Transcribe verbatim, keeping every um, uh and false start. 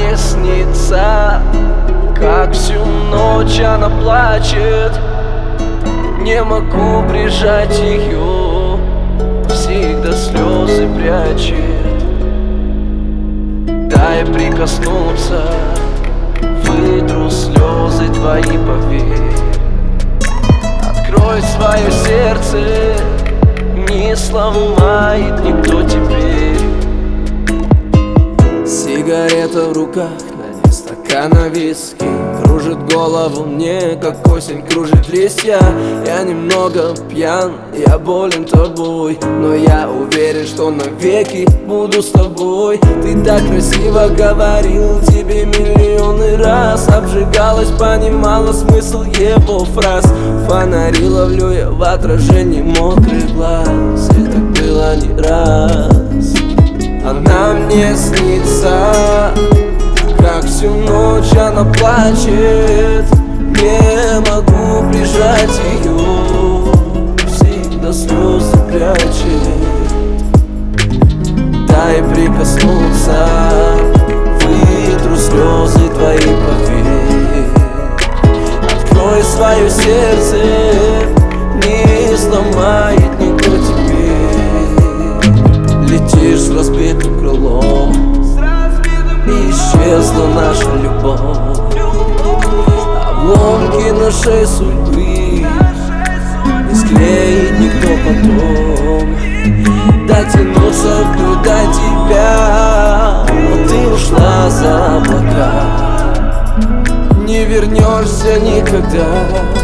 мне снится, как всю ночь она плачет. Не могу прижать ее, всегда слезы прячет. Дай прикоснуться, вытру слезы твои, поверь. Открой свое сердце, не сломает никто теперь. Сигарета в руках, на дне стакана виски. Кружит голову мне, как осень кружит листья. Я немного пьян, я болен тобой, но я уверен, что навеки буду с тобой. Ты так красиво говорил, тебе миллионы раз. Обжигалась, понимала смысл его фраз. Фонари ловлю я в отражении мокрых глаз. И так было не раз. Она мне снится, как всю ночь она плачет. Не могу прижать ее, всегда слезы прячет. Дай прикоснуться, вытру слезы твои, поверь. Открой свое сердце, не сломает никто теперь. Летишь с разбитым крылом, исчезла наша любовь. Обломки нашей судьбы не склеит никто потом. Дотянуться вплоть до тебя, но ты ушла за облака. Не вернешься никогда.